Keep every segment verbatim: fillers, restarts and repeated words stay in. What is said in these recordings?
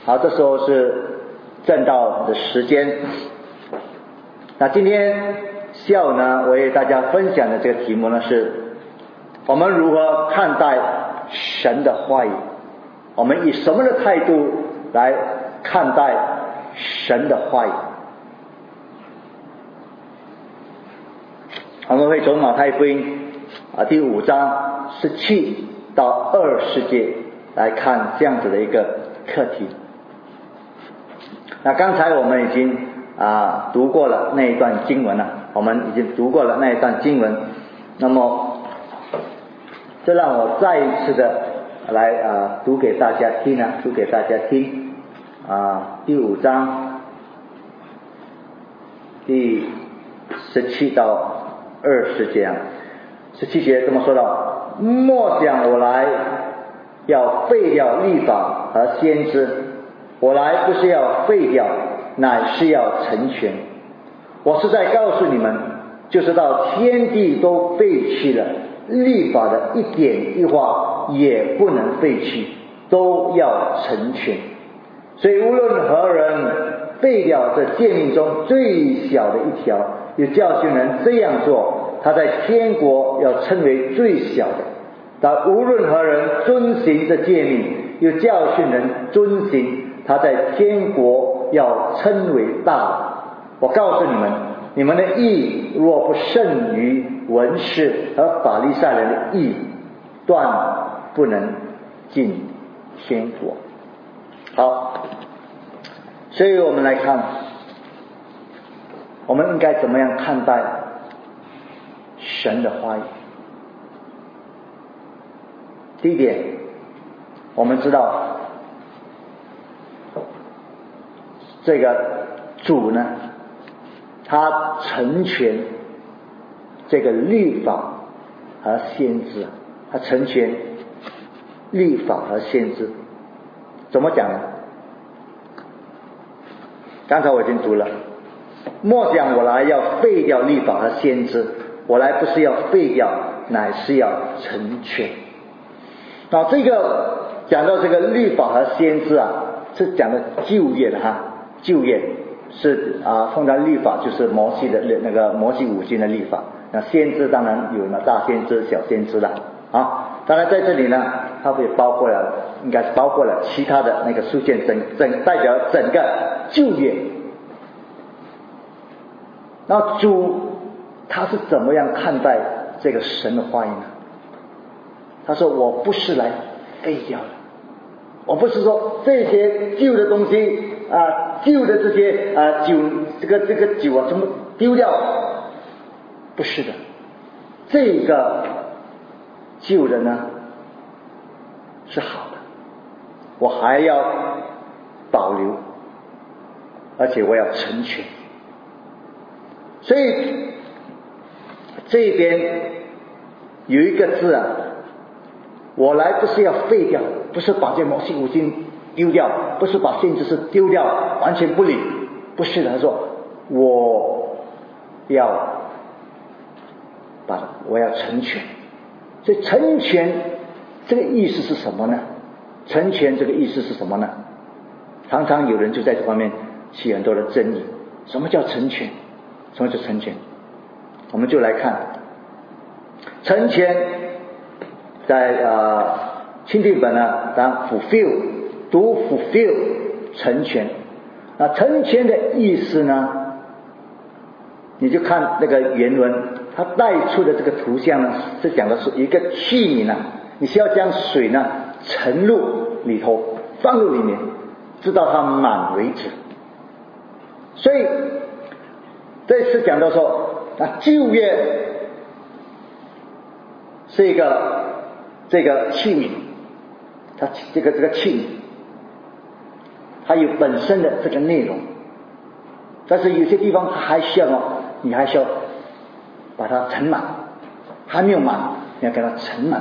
好，这时候是正道的时间。那今天下午呢，我为大家分享的这个题目呢是，我们如何看待神的话语？我们以什么的态度来看待神的话语？我们会从马太福音啊第五章十七到二十节来看这样子的一个课题。那刚才我们已经啊读过了那一段经文了，我们已经读过了那一段经文，那么这让我再一次的来啊读给大家听啊，读给大家听啊第五章第十七到二十节啊，十七节这么说道：莫想我来要废掉律法和先知，我来不是要废掉，乃是要成全。我是在告诉你们，就是到天地都废弃了，律法的一点一画也不能废弃，都要成全。所以无论何人废掉这诫命中最小的一条，有教训人这样做，他在天国要称为最小的；但无论何人遵行这诫命，有教训人遵行，他在天国要称为大的。我告诉你们，你们的义若不胜于文士和法利赛人的义，断不能进天国。好，所以我们来看，我们应该怎么样看待神的话语？第一点，我们知道这个主呢，他成全这个律法和先知，他成全律法和先知。怎么讲呢？刚才我已经读了，莫想我来要废掉律法和先知，我来不是要废掉，乃是要成全。那这个讲到这个律法和先知啊，是讲的旧约的哈，旧约是啊，碰到律法就是摩西的那个摩西五经的律法，那先知当然有了大先知、小先知了啊。当然在这里呢，它也包括了，应该是包括了其他的那个书卷，整整代表整个旧约。那主他是怎么样看待这个神的话语呢？他说：我不是来废掉的，我不是说这些旧的东西啊，旧的这些啊酒，这个这个酒啊，全部丢掉，不是的。这个旧的呢是好的，我还要保留，而且我要成全。所以这边有一个字啊，我来不是要废掉，不是把这摩西五经丢掉，不是把先知书丢掉，完全不理，不是的。他说我要把我要成全。所以成全这个意思是什么呢？成全这个意思是什么呢？常常有人就在这方面起很多的争议。什么叫成全？什么叫成全？我们就来看成全，在呃钦定本呢，当 fulfill 读 fulfill 成全。那成全的意思呢，你就看那个原文，它带出的这个图像呢，是讲的是一个器皿呢，你需要将水呢盛入里头，放入里面，直到它满为止。所以这次讲到说，啊，旧约是一个这个器皿，它这个这个器皿，它有本身的这个内容，但是有些地方它还需要哦，你还需要把它盛满，还没有满，你要给它盛满，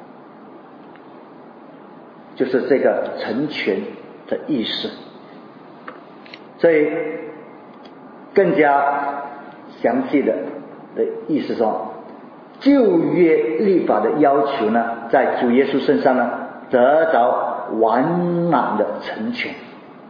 就是这个成全的意思。所以更加详细的的意思说，旧约律法的要求呢，在主耶稣身上呢得着完满的成全。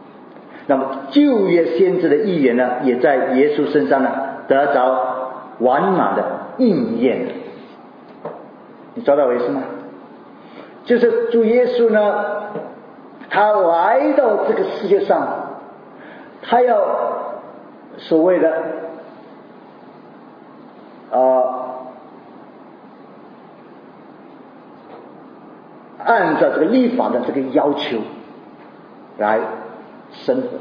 那么旧约先知的预言呢，也在耶稣身上呢得着完满的应验。你抓到我意思吗？就是主耶稣呢，他来到这个世界上，他要所谓的呃按照这个律法的这个要求来生活，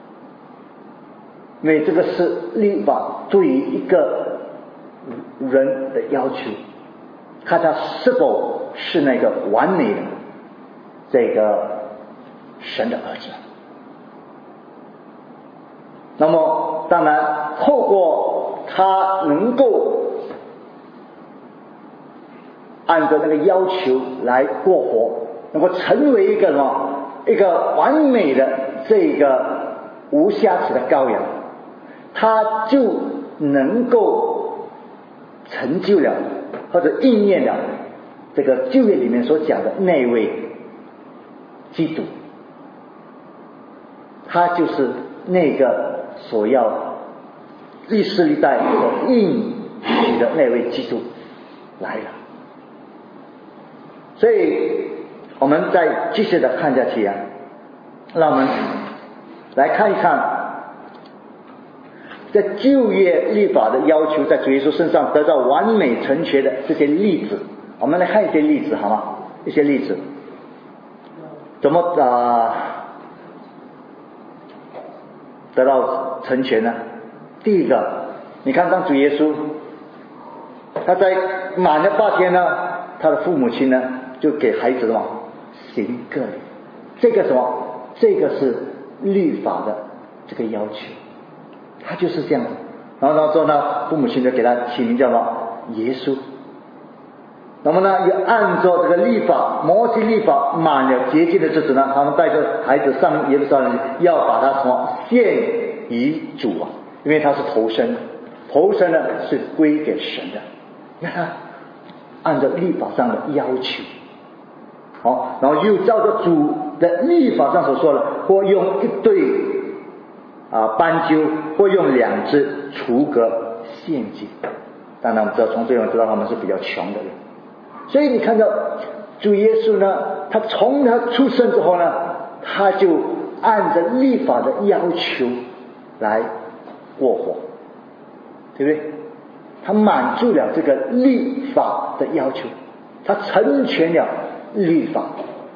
因为这个是律法对于一个人的要求，看他是否是那个完美的这个神的儿子。那么当然透过他能够按照那个要求来过活，能够成为一个什么一个完美的这个无瑕疵的羔羊，他就能够成就了或者应验了这个旧约里面所讲的那位基督，他就是那个所要历世历代所应许的那位基督来了。所以我们再继续的看下去啊，让我们来看一看在旧约律法的要求在主耶稣身上得到完美成全的这些例子。我们来看一些例子好吗？一些例子怎么啊、呃、得到成全呢？第一个，你看当主耶稣他在满了八天呢，他的父母亲呢就给孩子什么行割礼，这个什么这个是律法的这个要求，他就是这样子。然后到时候呢，父母亲就给他起名叫什么耶稣。那么呢，也按照这个律法，摩西律法满了节期的日子呢，他们带着孩子上耶路撒冷，要把他什么献于主啊，因为他是头生，头生呢是归给神的。你看他按照律法上的要求，好，然后又照着主的律法上所说的，或用一对啊斑鸠，或用两只雏鸽献祭。当然我们知道，从这里我们知道他们是比较穷的人。所以你看到主耶稣呢，他从他出生之后呢，他就按着律法的要求来过活，对不对？他满足了这个律法的要求，他成全了律法。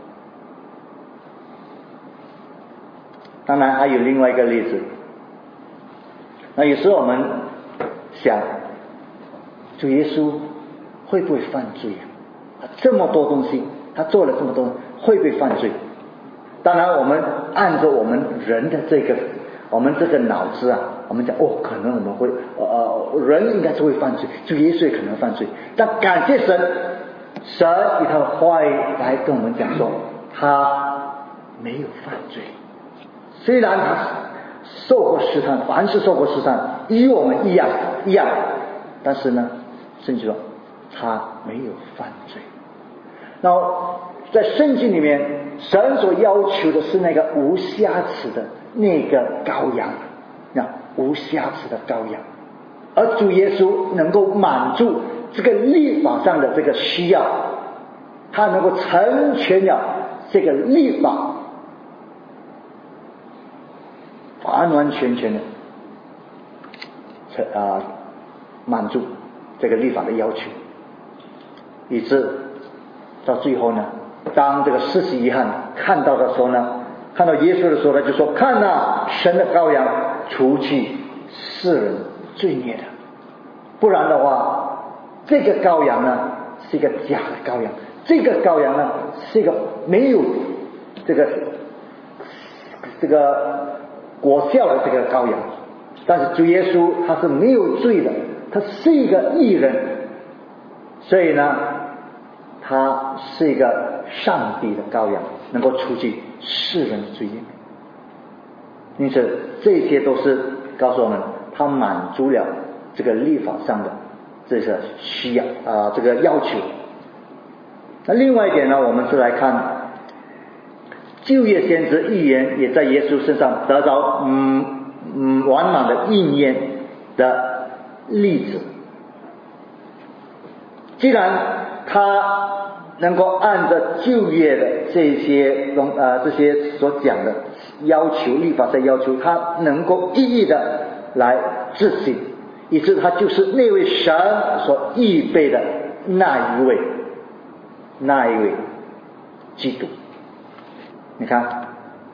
当然还有另外一个例子，那有时候我们想，主耶稣会不会犯罪啊？这么多东西他做了这么多，会不会犯罪？当然我们按照我们人的这个我们这个脑子啊，我们讲哦，可能我们会呃人应该是会犯罪，主耶稣也可能犯罪，但感谢神，神以他的话语来跟我们讲说他没有犯罪。虽然他受过试探，凡是受过试探与我们一样一样，但是呢圣经说他没有犯罪。然后在圣经里面，神所要求的是那个无瑕疵的那个羔羊，那无瑕疵的羔羊，而主耶稣能够满足这个律法上的这个需要，他能够成全了这个律法，完完全全的啊满足这个律法的要求，以致到最后呢，当这个施洗约翰看到的时候呢，看到耶稣的时候呢，就说看啊，神的羔羊，除去世人罪孽的。不然的话，这个羔羊呢是一个假的羔羊，这个羔羊呢是一个没有这个这个果效的这个羔羊。但是主耶稣他是没有罪的，他是一个义人，所以呢他是一个上帝的羔羊，能够除去世人的罪孽。因此这些都是告诉我们他满足了这个律法上的这个需要啊、呃、这个要求。那另外一点呢，我们是来看旧约先知预言也在耶稣身上得到嗯嗯完满的应验的例子。既然他能够按照旧约的这些东呃这些所讲的要求，律法上要求，他能够一一的来执行，以致他就是那位神所预备的那一位那一位基督。你看，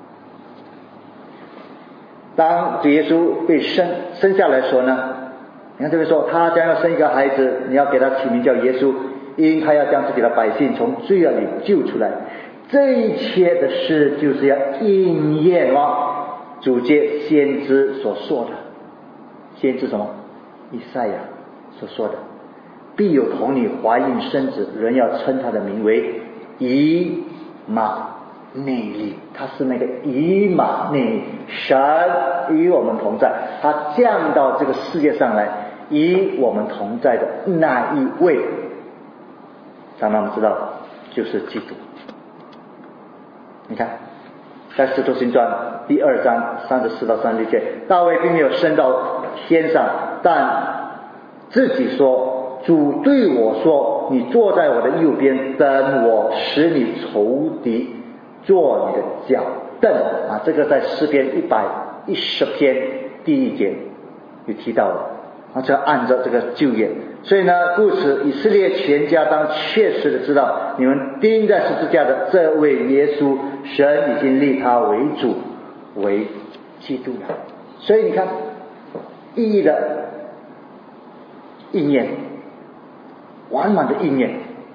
当主耶稣被生生下来说呢，你看这边说他将要生一个孩子，你要给他起名叫耶稣，因他要将自己的百姓从罪恶里救出来。这一切的事就是要应验了主藉先知所说的，先知什么？以赛亚所说的，必有童女怀孕生子，人要称他的名为以马内利。他是那个以马内利，神与我们同在，他降到这个世界上来与我们同在的那一位，让他们知道就是基督。你看在使徒行传第二章三十四到三十六节，大卫并没有升到天上，但自己说，主对我说，你坐在我的右边，等我使你仇敌做你的脚凳啊。这个在诗篇一百一十篇第一节有提到了啊，就按照这个旧约。所以呢，故此以色列全家当确实的知道，你们钉在十字架的这位耶稣，神已经立他为主为基督了。所以你看意义的应验，完满的应验，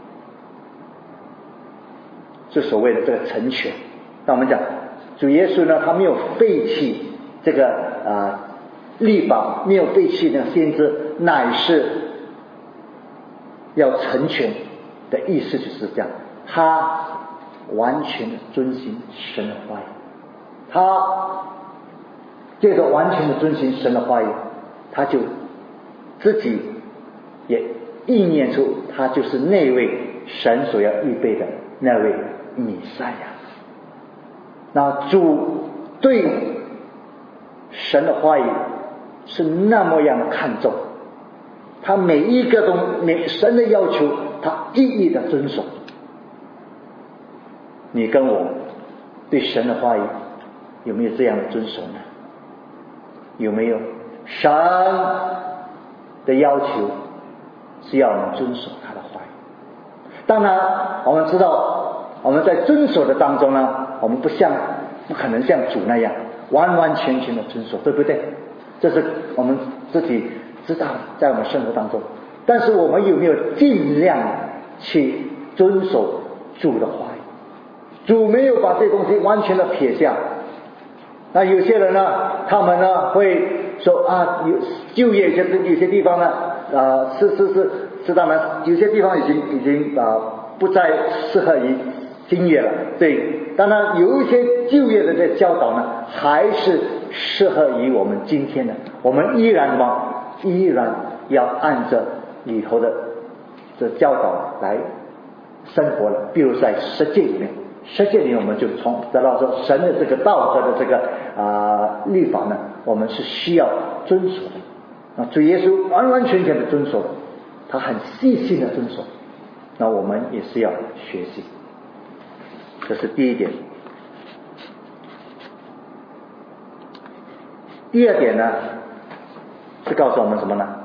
是所谓的这个成全。那我们讲主耶稣呢，他没有废弃这个啊、呃、律法，没有废弃那个先知，乃是要成全的意思，就是这样，他完全的遵行神的话语，他借着完全的遵行神的话语，他就自己也意念出他就是那位神所要预备的那位弥赛亚。那主对神的话语是那么样看重，他每一个东每神的要求他一一的遵守。你跟我对神的话语有没有这样的遵守呢？有没有？神的要求是要我们遵守他的话语。当然我们知道我们在遵守的当中呢，我们不像不可能像主那样完完全全的遵守，对不对？这是我们自己知道在我们生活当中。但是我们有没有尽量去遵守主的话语？主没有把这东西完全的撇下。那有些人呢，他们呢会说啊，有就业有些有些地方呢，呃，是是是是当然，有些地方已经已经啊、呃、不再适合于听业了。对，当然有一些就业的这教导呢，还是适合于我们今天的。我们依然嘛，依然要按照里头的这教导来生活了。比如在十诫里面。十诫里我们就从得到说神的这个道德的这个啊、呃、律法呢，我们是需要遵守的。那主耶稣完完全全的遵守，他很细心的遵守，那我们也是要学习。这是第一点。第二点呢，是告诉我们什么呢？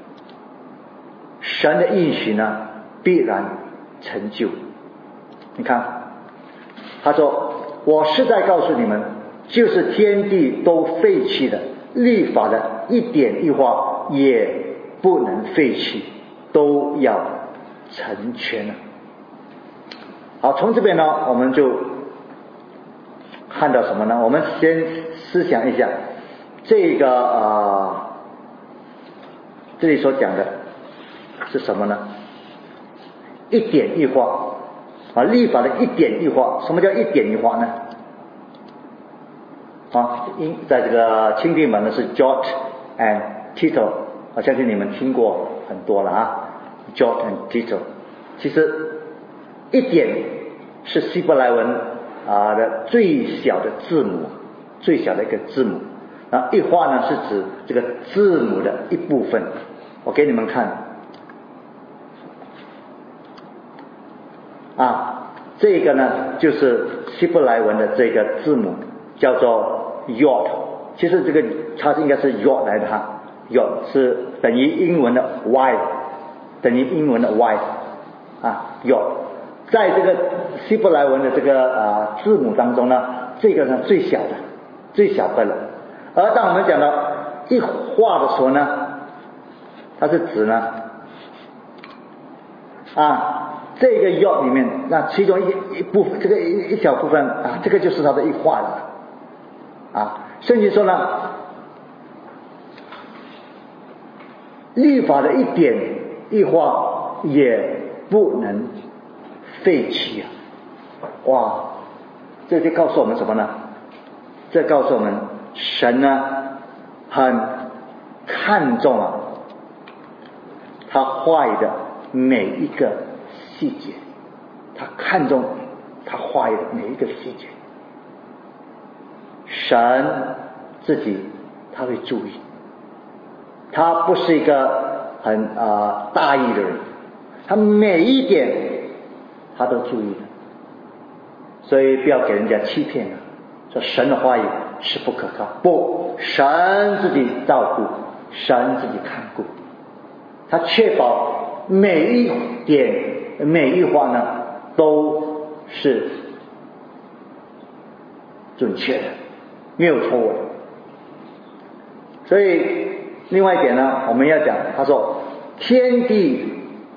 神的应许呢，必然成就。你看。他说，我是在告诉你们，就是天地都废弃的律法的一点一划也不能废弃，都要成全了。好，从这边呢我们就看到什么呢？我们先思想一下这个啊、呃，这里所讲的是什么呢？一点一划啊，律法的一点一划。什么叫一点一划呢？啊，因在这个钦定版的是 jot and tittle， 我相信你们听过很多了啊 ，jot and tittle。其实一点是希伯来文啊的最小的字母，最小的一个字母。然后一画呢是指这个字母的一部分。我给你们看啊，这个呢就是希伯来文的这个字母，叫做 Yod。其实这个它应该是 Yod 来的哈 ，Yod 是等于英文的 Y， 等于英文的 Y 啊 Yod。在这个希伯来文的这个啊字母当中呢，这个呢最小的，最小的了。而当我们讲到一画的时候呢，它是指呢啊这个 Yod 里面，那其中一一部分，这个一一小部分啊，这个就是它的一画了啊。甚至说呢，律法的一点一画也不能废弃啊！哇，这就告诉我们什么呢？这告诉我们，神呢很看重啊，他话语的每一个细节，他看重他话语的每一个细节。神自己他会注意，他不是一个很啊、呃、大意的人，他每一点他都注意的，所以不要给人家欺骗了，说神的话语是不可靠，不，神自己照顾，神自己看顾，他确保每一点每一话呢都是准确的，没有错误的。所以另外一点呢，我们要讲，他说天地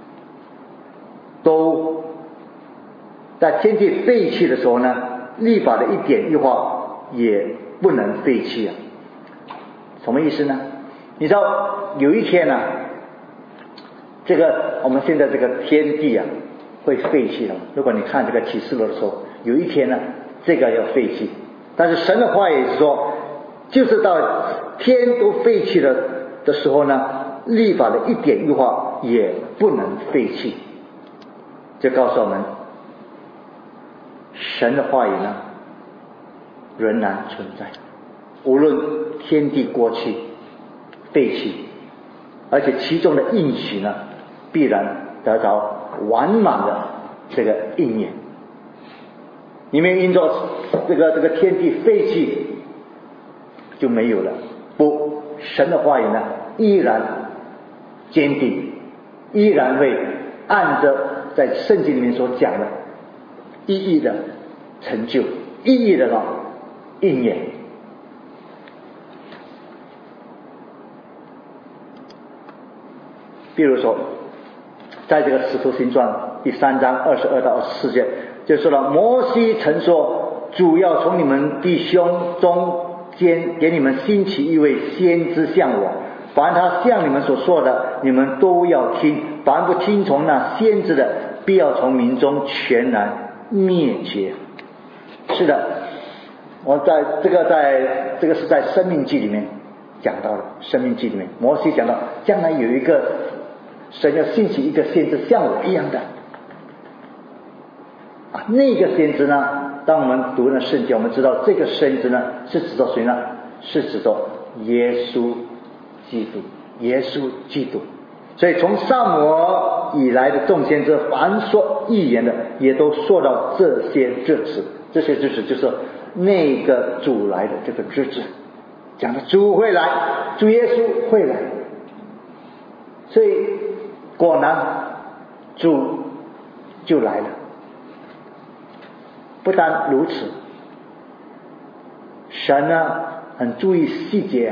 都在天地废弃的时候呢，律法的一点一画也不能废弃啊。什么意思呢？你知道有一天呢、啊，这个我们现在这个天地啊会废弃的。如果你看这个启示录的时候，有一天呢，这个要废弃。但是神的话也是说，就是到天都废弃了的时候呢，律法的一点一画也不能废弃。这告诉我们，神的话语呢仍然存在，无论天地过去废弃，而且其中的应许呢必然得到完满的这个应验。你们因着这个这个天地废弃就没有了，不，神的话语呢依然坚定，依然会按着在圣经里面所讲的一一的成就，一一的呢应验。比如说在这个使徒行传第三章二十二到二十四节就说了，摩西曾说，主要从你们弟兄中间给你们兴起一位先知像我，凡他像你们所说的，你们都要听，凡不听从那先知的，必要从民中全然灭绝。是的，我在这个在这个是在生命记里面讲到的，生命记里面摩西讲到将来有一个神要兴起一个先知像我一样的啊，那个先知呢，当我们读了圣经，我们知道这个先知呢是指着谁呢？是指着耶稣基督，耶稣基督。所以从撒母耳以来的众先知，凡说预言的，也都说到这些日子，这些日子就是那个主来的这个日子，讲的主会来，主耶稣会来。所以果然主就来了。不但如此，神呢很注意细节啊，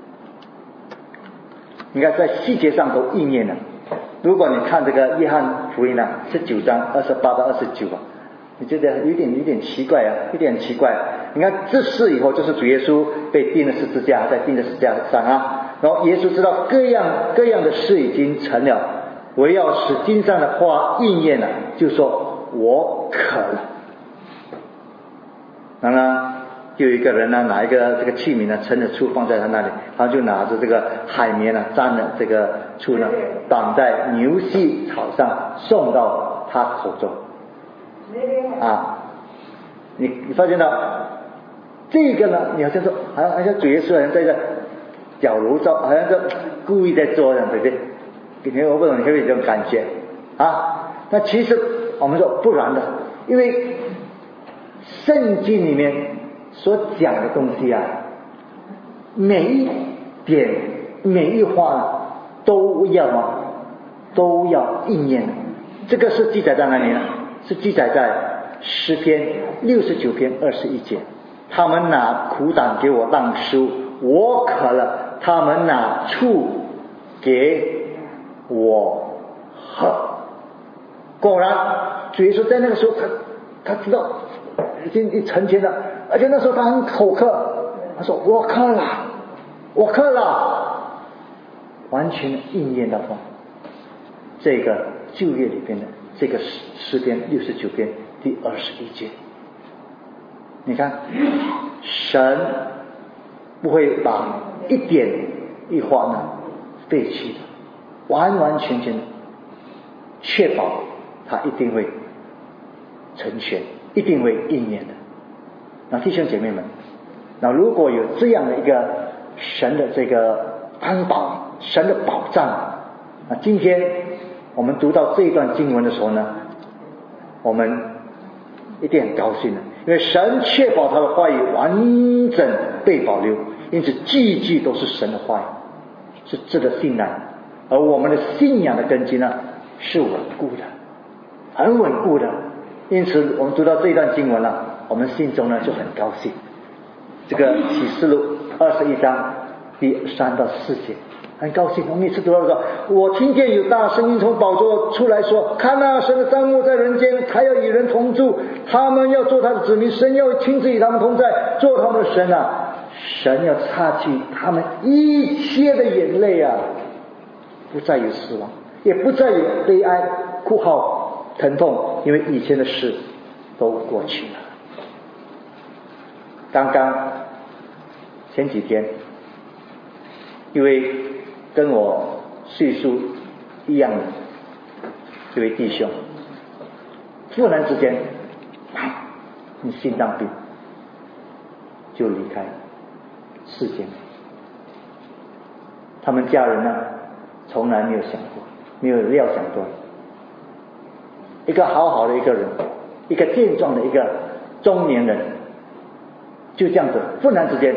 你看在细节上都应验了。如果你看这个约翰福音啊十九章二十八到二十九啊，你觉得有点有点奇怪啊，有点奇怪啊。你看这事以后就是主耶稣被钉了十字架，在钉在十字架上啊，然后耶稣知道各样各样的事已经成了，唯要使经上的话应验了，就说我渴了。然后呢，就有一个人呢，拿一个这个器皿呢，盛着醋放在他那里，他就拿着这个海绵呢，沾了这个醋呢，绑在牛膝草上，送到他口中。啊， 你你发现到这个呢，你好像说，好像好像主耶稣好像在这矫揉造，好像是故意在做这样，对不对？你我不懂，你会不会有这种感觉啊？那其实我们说不然的，因为圣经里面所讲的东西啊，每一点每一话都要啊都要应验。这个是记载在哪里呢？是记载在诗篇六十九篇二十一节。他们拿苦胆给我当书，我渴了，他们拿醋给我喝。果然主耶稣在那个时候，他他知道已经一成全了，而且那时候他很口渴，他说我渴了，我渴了，完全应验到这个旧约里边的这个诗篇六十九篇第二十一节。你看，神不会把一点一画呢废弃的，完完全全确保他一定会成全，一定会应验的。那弟兄姐妹们，那如果有这样的一个神的这个安保，神的保障，那今天我们读到这一段经文的时候呢，我们一定很高兴的，因为神确保他的话语完整被保留，因此句句都是神的话语，是值得信赖。而我们的信仰的根基呢，是稳固的，很稳固的。因此我们读到这一段经文了，我们心中呢就很高兴。这个启示录二十一章第三到四节，很高兴。我们每次读到说，我听见有大声音从宝座出来说，看啊，神的帐幕在人间，他要与人同住，他们要做他的子民，神要亲自与他们同在，做他们的神啊，神要擦去他们一切的眼泪啊，不再有死亡，也不再有悲哀、哭号、疼痛，因为以前的事都过去了。刚刚前几天，一位跟我岁数一样的这位弟兄，突然之间你心脏病就离开世间。他们家人呢从来没有想过，没有料想过，一个好好的一个人，一个健壮的一个中年人，就这样子忽然之间，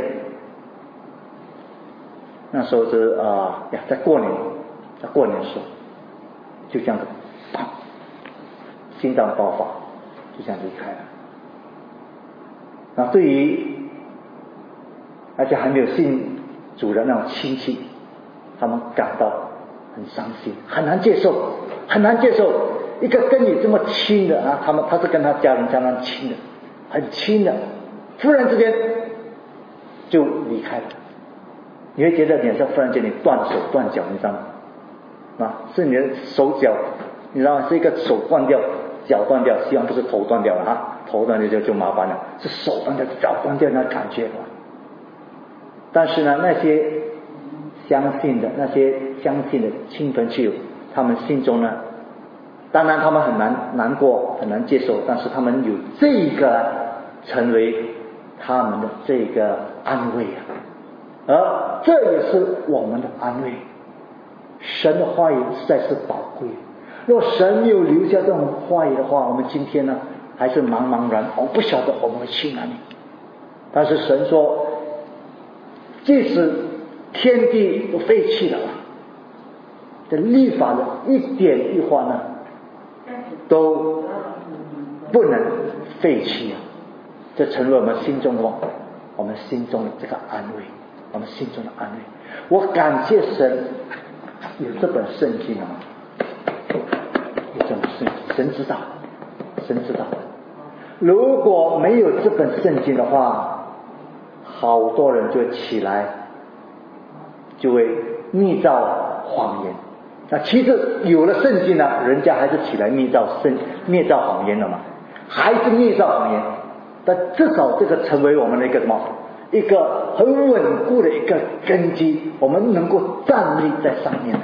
那时候是啊、呃、呀，在过年，在过年的时候，就这样子，砰，心脏爆发，就这样离开了。那对于而且还没有信主的那种亲戚，他们感到很伤心，很难接受，很难接受一个跟你这么亲的啊，他们他是跟他家人相当亲的，很亲的，忽然之间就离开了。你会觉得脸上忽然间你断手断脚，你知道吗？啊，是你的手脚，你知道吗？是一个手断掉，脚断掉，希望不是头断掉了啊，头断掉就就麻烦了，是手断掉，脚断掉那感觉。但是呢，那些相信的那些相信的亲朋戚友，他们心中呢，当然他们很难难过，很难接受，但是他们有这个成为他们的这个安慰啊，而这也是我们的安慰。神的话语实在是宝贵，若神没有留下这种话语的话，我们今天呢还是茫茫然，我不晓得我们会去哪里。但是神说，即使天地都废弃了，这律法的一点一划呢都不能废弃啊！这成为我们心中的我们心中的这个安慰，我们心中的安慰。我感谢神有这本圣经啊，有这本圣经，神知道，神知道。如果没有这本圣经的话，好多人就起来，就会密造谎言。那其实有了圣经呢，人家还是起来密造圣密造谎言了嘛，还是密造谎言。但至少这个成为我们的一个什么，一个很稳固的一个根基，我们能够站立在上面的。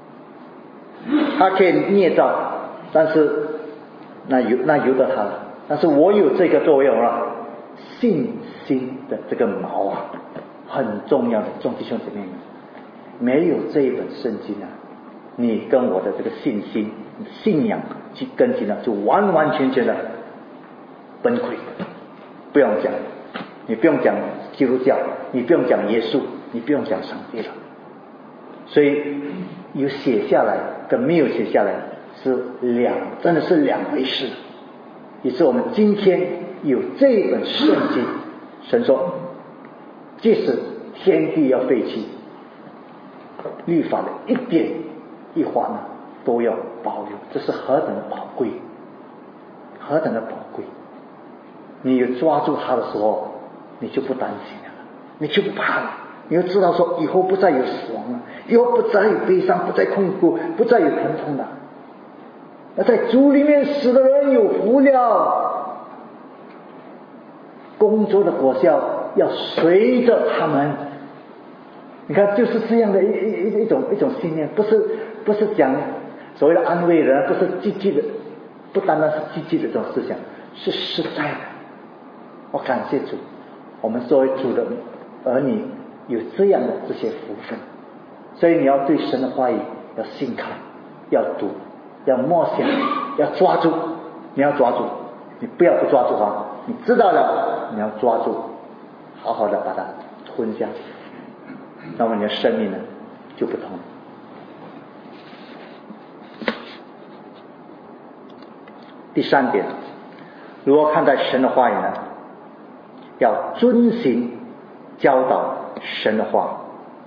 他可以捏造，但是那由那由得他了， 但是我有这个作用啊，信心的这个锚啊，很重要的，众弟兄姊妹们，没有这一本圣经啊，你跟我的这个信心、信仰去跟进了，就完完全全的崩溃。不用讲，你不用讲基督教，你不用讲耶稣，你不用讲上帝了。所以有写下来跟没有写下来是两，真的是两回事。也是我们今天有这本圣经，神说，即使天地要废弃，律法的一点一划呢都要保留，这是何等的宝贵，何等的宝贵！你有抓住它的时候，你就不担心了，你就不怕了，你就知道说以后不再有死亡了，以后不再有悲伤，不再痛苦，不再有疼痛了。那在主里面死的人有福了，工作的果效要随着他们。你看，就是这样的一一一种一种信念，不是不是讲所谓的安慰人，不是积极的，不单单是积极的这种思想，是实在的。我感谢主，我们作为主的儿女有这样的这些福分，所以你要对神的话语要信靠，要读，要默想，要抓住，你要抓住，你不要不抓住它，你知道了，你要抓住，好好的把它吞下去，那么你的生命呢就不同。第三点，如何看待神的话语呢？要遵行教导神的话。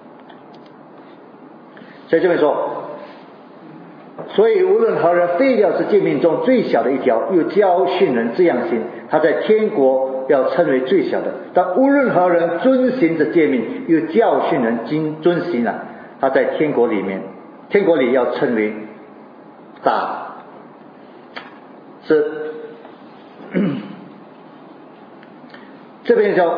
所以这边说，所以无论何人废掉这诫命中最小的一条，又教训人这样行，他在天国要称为最小的；但无论何人遵行这诫命，又教训人经遵行了，他在天国里面，天国里要称为大。是这边说，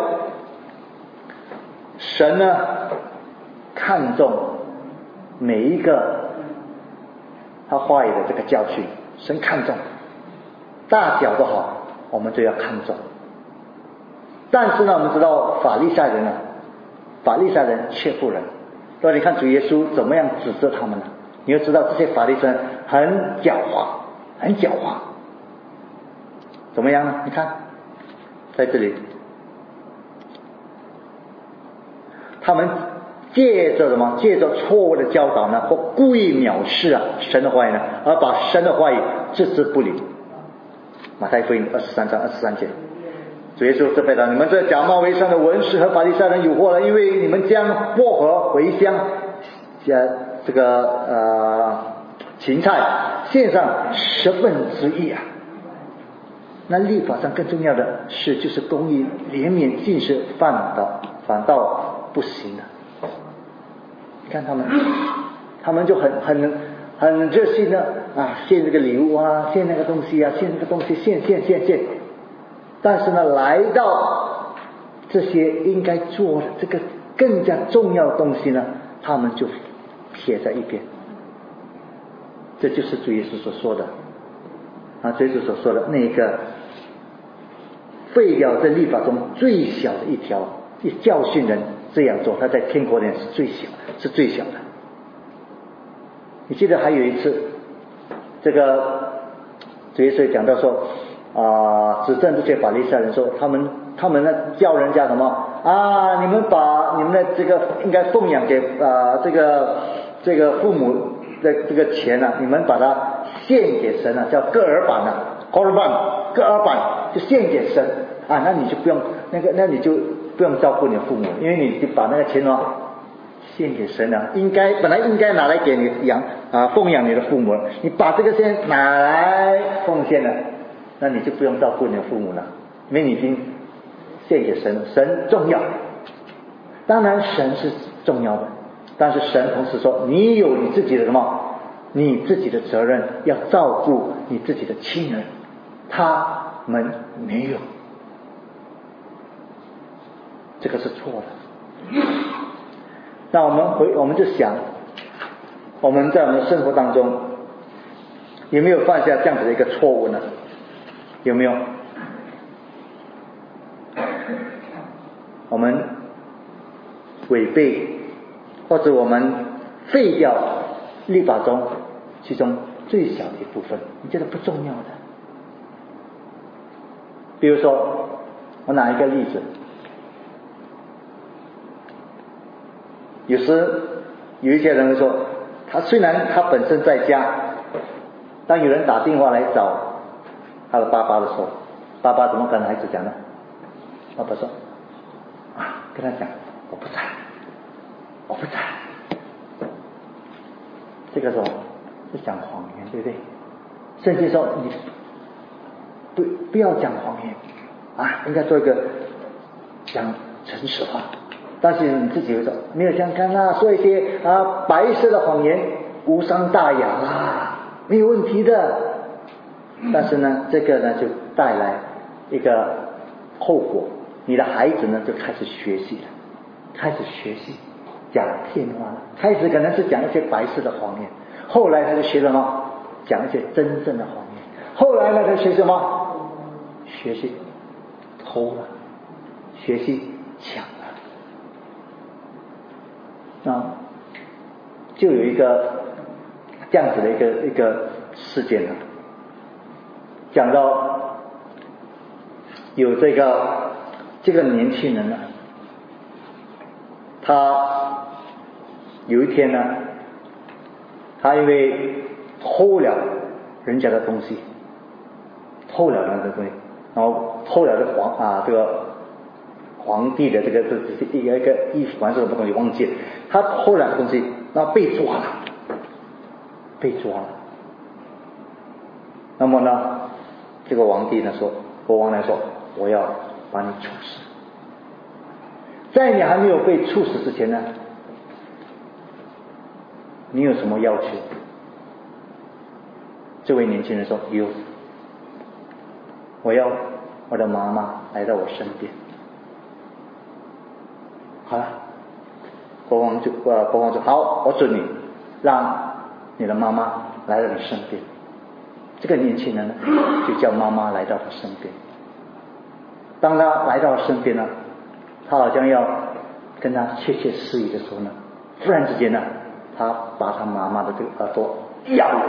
神呢看重每一个他话语的这个教训，神看重，大小都好，我们都要看重。但是呢，我们知道法利赛人呢，法利赛人却不仁。所以你看主耶稣怎么样指责他们呢？你要知道这些法利赛人很狡猾，很狡猾。怎么样呢？你看，在这里，他们借着什么？借着错误的教导呢，或故意藐视啊神的话语呢，而把神的话语置之不理。马太福音二十三章二十三节，主耶稣责备他：你们这假冒为善的文士和法利赛人有祸了，因为你们将薄荷、茴香、这个呃芹菜献上十分之一啊。那律法上更重要的是，就是公义、怜悯、信实，反倒反倒不行了。你看他们，他们就很很很热心的啊，献这个礼物啊，献那个东西啊，献那个东西，献献献献。但是呢，来到这些应该做的这个更加重要的东西呢，他们就撇在一边。这就是主耶稣所说的啊，主耶稣所说的那个废掉这律法中最小的一条，一教训人这样做，他在天国里是最小，是最小的。你记得还有一次，这个主耶稣讲到说啊、呃，指正这些法利赛人说，他们他们呢叫人家什么啊？你们把你们的这个应该奉养给啊、呃、这个这个父母的这个钱呢、啊，你们把它献给神啊，叫各尔版啊 ，Korban 各尔版就献给神啊，那你就不用那个，那你就不用照顾你的父母，因为你就把那个钱哦献给神了、啊，应该本来应该拿来给你养啊奉养你的父母，你把这个钱拿来奉献了，那你就不用照顾你的父母了，因为你已经献给神，神重要，当然神是重要的。但是神同时说，你有你自己的什么？你自己的责任，要照顾你自己的亲人，他们没有，这个是错的。那我们回，我们就想，我们在我们的生活当中有没有犯下这样子的一个错误呢？有没有？ 我们违背或者我们废掉律法中其中最小的一部分，你觉得不重要的。比如说我拿一个例子，有时有一些人会说，他虽然他本身在家，当有人打电话来找他的爸爸的时候，爸爸怎么跟孩子讲呢？爸爸说啊，跟他讲我不在，我不在。这个时候是讲谎言，对不对？圣经说你不不要讲谎言啊，应该做一个讲诚实话。但是你自己会说没有这样看啊，说一些啊白色的谎言无伤大雅啊，没有问题的。但是呢，这个呢就带来一个后果，你的孩子呢就开始学习了，开始学习讲骗话了。开始可能是讲一些白色的谎言，后来他就学什么？讲一些真正的谎言。后来呢，他学什么？学习偷了，学习抢了。啊，就有一个这样子的一个一个事件呢，讲到有这个这个年轻人呢，他有一天呢，他因为偷了人家的东西，偷了人家的东西，然后偷了这皇啊这个皇帝的这个这这一个一个衣服还是什么东西忘记了，他偷了东西，然后被抓了，被抓了。那么呢，这个皇帝呢说，国王来说，我要把你处死。在你还没有被处死之前呢，你有什么要求？这位年轻人说，有，我要我的妈妈来到我身边。好了，国王就呃国王说好，我准你让你的妈妈来到你身边。这个年轻人呢，就叫妈妈来到他身边。当他来到身边呢，他好像要跟他窃窃私语的时候呢，忽然之间呢，他把他妈妈的这个耳朵咬了。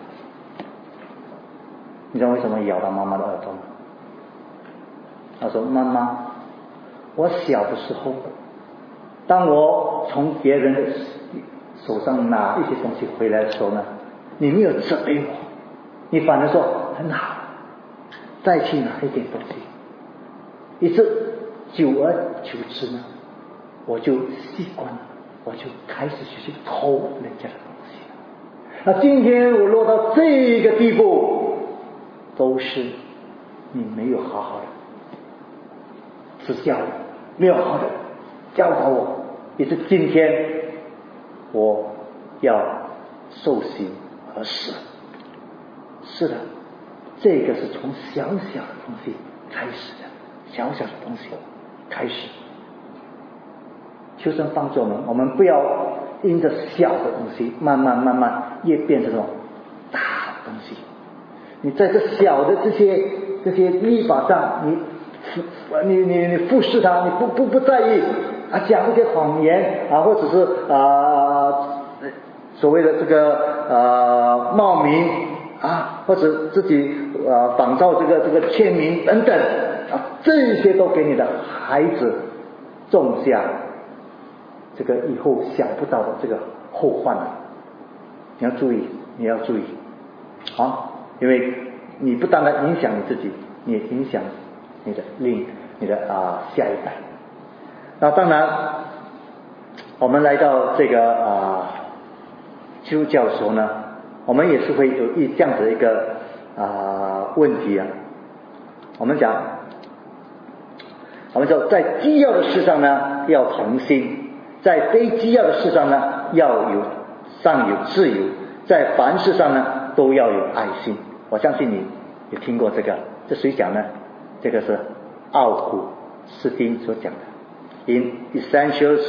你知道为什么咬他妈妈的耳朵吗？他说，妈妈，我小的时候，当我从别人的手上拿一些东西回来的时候呢，你没有责备我，你反而说很好，再去拿一点东西。于是久而久之呢，我就习惯了，我就开始去偷人家的东西。那今天我落到这个地步，都是你没有好好的指教我，没有好好的教导我，也是今天我要受刑而死。是的，这个是从小小的东西开始的，小小的东西开始。求神帮助我们，我们不要因着小的东西慢慢慢慢越变成这种大的东西。你在这小的这些这些律法上，你你你你忽视它，你不不不在意啊，讲一些谎言啊，或者是啊、呃、所谓的这个呃冒名啊，或者自己呃仿造这个这个签名等等啊，这些都给你的孩子种下这个以后想不到的这个后患了。你要注意，你要注意啊！因为你不单单影响你自己，你也影响你的另你的啊、呃、下一代。那当然，我们来到这个啊、呃、基督教的时候呢，我们也是会有一这样子的一个啊、呃、问题啊。我们讲，我们说在基要的事上呢要同心，在非基要的事上呢要有上有自由，在凡事上呢都要有爱心。我相信你有听过这个，这谁讲呢？这个是奥古斯丁所讲的。In essentials,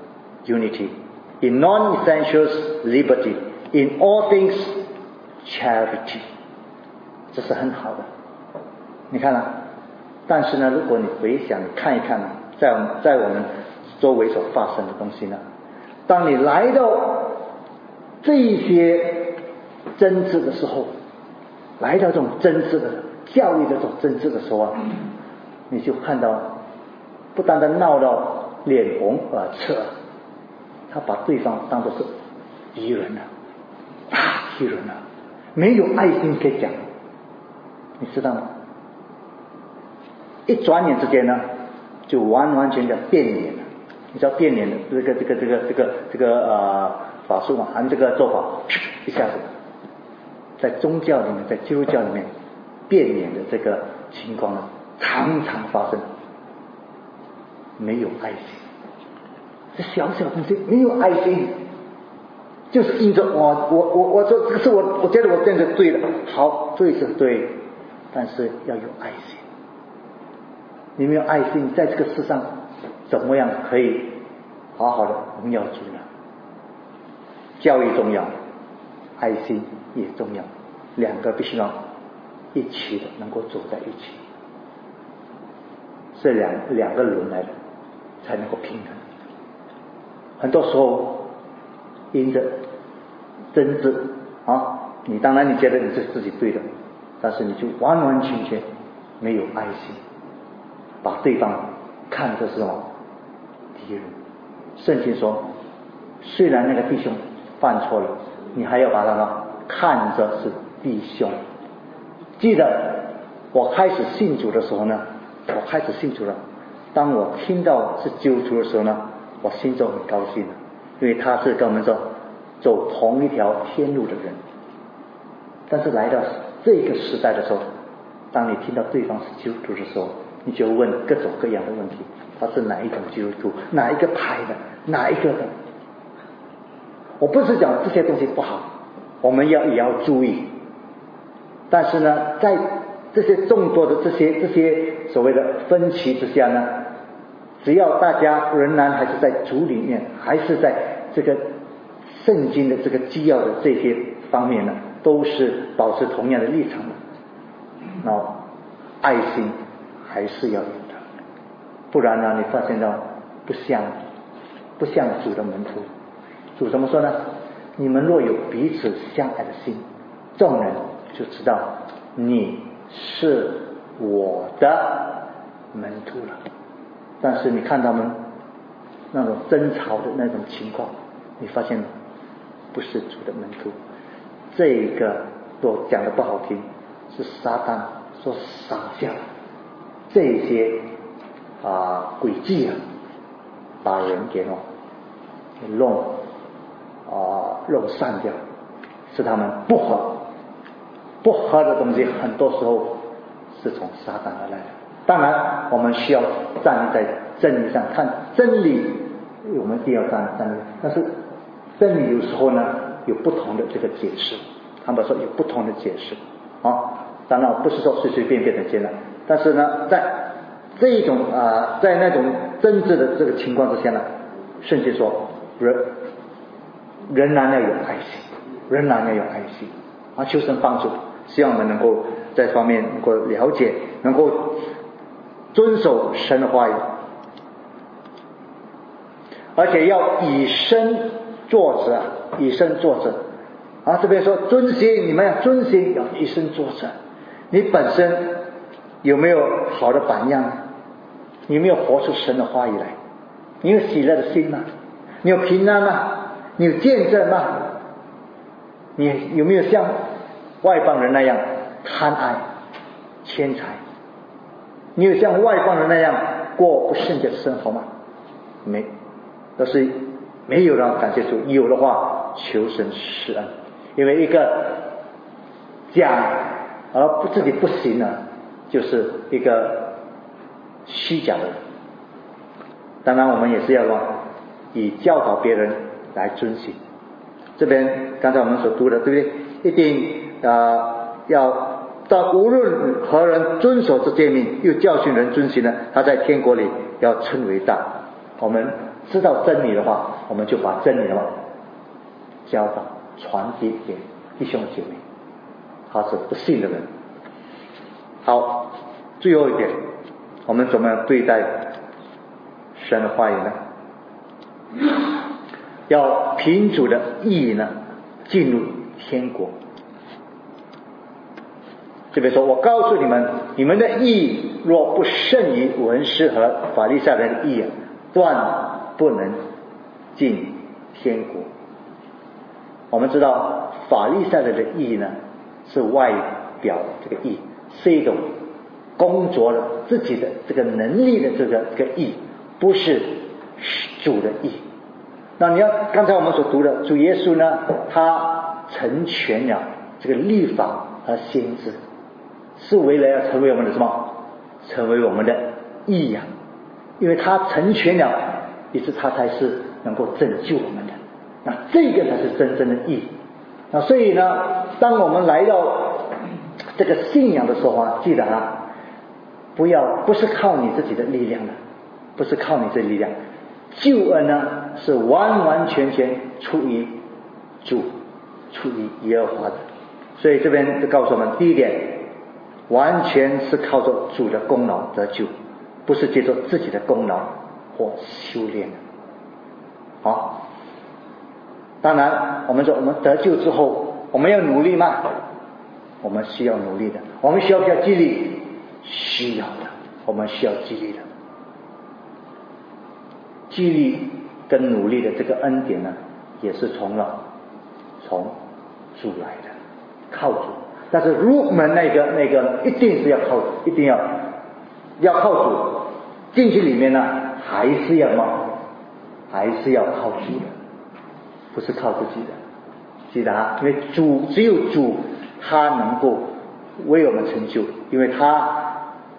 unity. In non-essentials, liberty. In all things, charity. 这是很好的。你看啊，但是呢，如果你回想，你看一看呢， 在我们在我们周围所发生的东西呢？当你来到这一些争执的时候，来到这种争执的教育的这种争执的时候啊，你就看到不单单闹到脸红耳赤，他把对方当作是敌人了，大敌人了，没有爱心可以讲，你知道吗？一转眼之间呢，就完完全全变脸了。你知道变脸的这个这个这个这个这个呃法术嘛，按这个做法，一下子在宗教里面，在基督教里面变脸的这个情况呢，常常发生。没有爱心，这小小东西没有爱心，就是因着我我我我说这个是我我觉得我这样子对了，好，对是对，但是要有爱心。你没有爱心，在这个世上怎么样可以好好的荣耀主呢？教育重要，爱心也重要，两个必须要一起的，能够走在一起，是两两个轮来的，才能够平衡。很多时候因着争执啊，你当然你觉得你是自己对的，但是你就完完全全没有爱心，把对方看作是什么敌人。圣经说，虽然那个弟兄犯错了，你还要把他看着是弟兄。记得我开始信主的时候呢，我开始信主了，当我听到是基督徒的时候呢，我心中很高兴，因为他是跟我们说走同一条天路的人。但是来到这个时代的时候，当你听到对方是基督徒的时候，你就问各种各样的问题，他是哪一种基督徒，哪一个派的，哪一个的。我不是讲这些东西不好，我们要也要注意，但是呢，在这些众多的这些这些所谓的分歧之下呢，只要大家仍然还是在主里面，还是在这个圣经的这个基要的这些方面呢，都是保持同样的立场的，那爱心还是要有的，不然呢，你发现到不像不像主的门徒。主怎么说呢？你们若有彼此相爱的心，众人就知道你是我的门徒了。但是你看他们那种争吵的那种情况，你发现不是主的门徒。这个我讲的不好听，是撒旦所撒下这些啊诡计啊，把人给弄弄啊弄散掉，使他们不合不合的东西，很多时候是从撒旦而来的。当然我们需要站立在真理上，看真理我们一定要站站立，但是真理有时候呢有不同的这个解释，他们说有不同的解释啊，当然不是说随随便便的接纳，但是呢在这一种啊、呃、在那种真挚的这个情况之下呢，圣经说人仍然要有爱心，仍然要有爱心啊，求神帮助，希望我们能够在这方面能够了解，能够遵守神的话语，而且要以身作则，以身作则啊，这边说遵行，你们要遵行，要以身作则。你本身有没有好的榜样？你有没有活出神的话语来？你有喜乐的心吗？你有平安吗？你有见证吗？你有没有像外邦人那样贪爱钱财？你有像外邦人那样过不圣洁的生活吗？没，都是没有的，感谢主。有的话求神施恩，因为一个讲而不自己不行呢，就是一个虚假的人。当然我们也是要以教导别人来遵行。这边刚才我们所读的，对不对？一定呃要到无论何人遵守这诫命，又教训人遵行呢，他在天国里要称为大。我们知道真理的话，我们就把真理的话教导传递给弟兄姐妹，他是不信的人。好，最后一点，我们怎么样对待神的话语呢？要凭主的义呢进入天国。这边说，我告诉你们，你们的义若不胜于文士和法利赛人的义，断不能进天国。我们知道法利赛人的义呢，是外表这个义，是一种工作的自己的这个能力的这个这个义，不是主的义。那你要刚才我们所读的，主耶稣呢，他成全了这个律法和先知，是为了要成为我们的什么？成为我们的义呀、啊！因为他成全了，于是他才是能够拯救我们的。那这个才是真正的义。那所以呢，当我们来到这个信仰的时候啊，记得啊，不要不是靠你自己的力量的，不是靠你这力量，救恩呢是完完全全出于主，出于耶和华的。所以这边就告诉我们，第一点，完全是靠着主的功劳得救，不是借着自己的功劳或修炼的。好，当然我们说我们得救之后，我们要努力吗？我们需要努力的。我们需要不需要激励？需要的，我们需要激励的。激励跟努力的这个恩典呢，也是从了从主来的，靠主。但是入门那个那个一定是要靠，一定要要靠主。进去里面呢，还是要吗？还是要靠主的，不是靠自己的。记得啊，因为主只有主，他能够为我们成就，因为他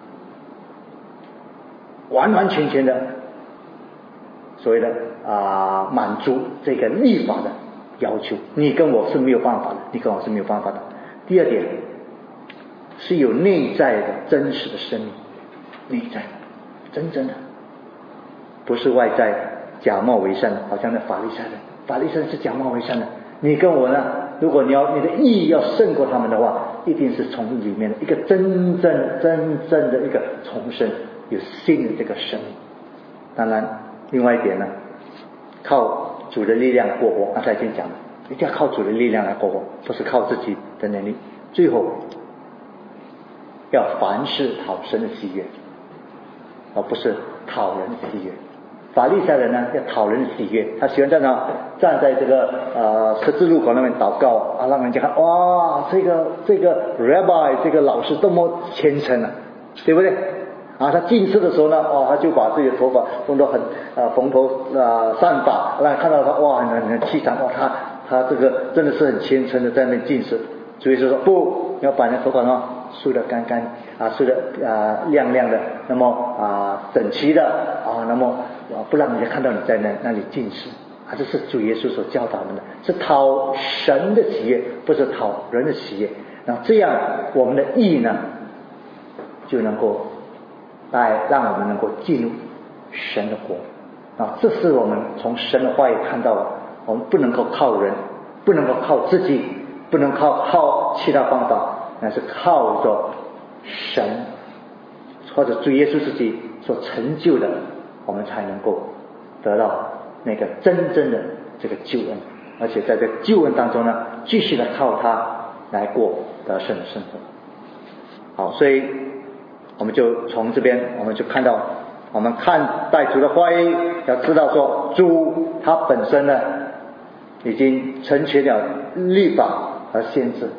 完完全全的所谓的啊、呃、满足这个律法的要求，你跟我是没有办法的，你跟我是没有办法的。第二点是有内在的真实的生命，内在真正的，不是外在假冒为善的，好像那法利赛人，法利赛人是假冒为善的。你跟我呢，如果你要你的义要胜过他们的话，一定是从里面的一个真正真正的一个重生，有新的这个生命。当然另外一点呢，靠主的力量过活，刚才已经讲了，一定要靠主的力量来过活，不是靠自己的能力。最后要凡事讨神的喜悦，而不是讨人的喜悦。法利赛人呢，要讨人的喜悦，他喜欢在哪站在这个呃十字路口那边祷告啊，让人家看哇，这个这个 rabbi 这个老师多么虔诚啊，对不对？啊，他进士的时候呢，哦，他就把自己的头发弄得很呃蓬头呃散发，让人看到他哇，很很气场，哇，他他这个真的是很虔诚的在那边进士。所以说不要把你的头发呢梳得干干啊，梳得啊亮亮的，那么啊整齐的啊，那么啊不让人家看到你在那那里进士啊，这是主耶稣所教导我们的，是讨神的喜悦，不是讨人的喜悦。那这样我们的义呢，就能够来让我们能够进入神的国啊，这是我们从神的话语看到的，我们不能够靠人，不能够靠自己，不能靠靠其他方法，那是靠着神或者主耶稣自己所成就的，我们才能够得到那个真正的这个救恩，而且在这个救恩当中呢，继续的靠他来过得胜的生活。好，所以我们就从这边我们就看到，我们看待主的话语，要知道说主他本身呢已经成全了律法和先知，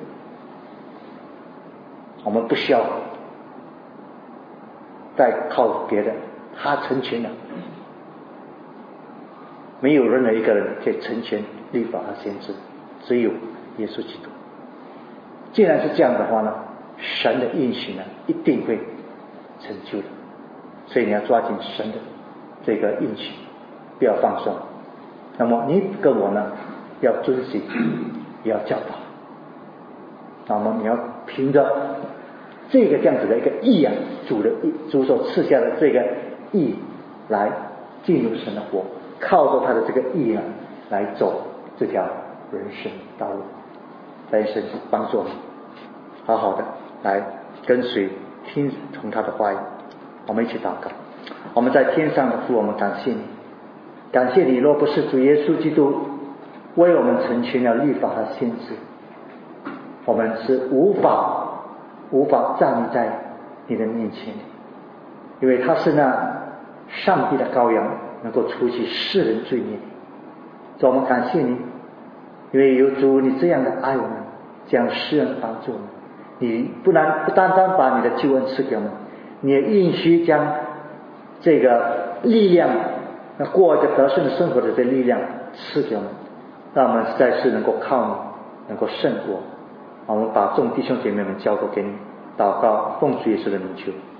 我们不需要再靠别的，他成全了，没有任何一个人可以成全律法和先知，只有耶稣基督。既然是这样的话呢，神的应许呢一定会成就的，所以你要抓紧神的这个应许，不要放松。那么你跟我呢要遵行，也要教导，那么你要凭着这个这样子的一个义啊，主的义，主所赐下的这个义来进入神的国，靠着他的这个义呢来走这条人生道路。来神帮助我们好好的来跟随听从他的话语。我们一起祷告。 我们在天上的父，我们感谢你，感谢你，若不是主耶稣基督为我们成全了律法和先知，我们是无法无法站立在你的面前，因为他是那上帝的羔羊，能够除去世人罪孽。主，我们感谢你，因为有主你这样的爱我们，这样施恩帮助我们，你不然不单单把你的救恩赐给我们，你也允许将这个力量，那过一个得胜的生活的这力量赐给我们，让我们实在是能够靠你，能够胜过。我们把众弟兄姐妹们交托给你，祷告奉主耶稣的名求。